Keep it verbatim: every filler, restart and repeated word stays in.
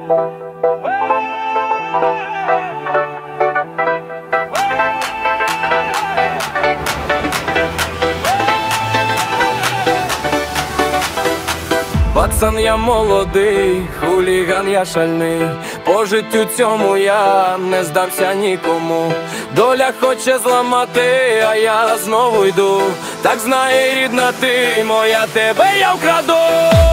Пацан я молодий, хуліган я шальний, по життю цьому я не здався нікому. Доля хоче зламати, а я знову йду. Так знає рідна ти моя, тебе я вкраду.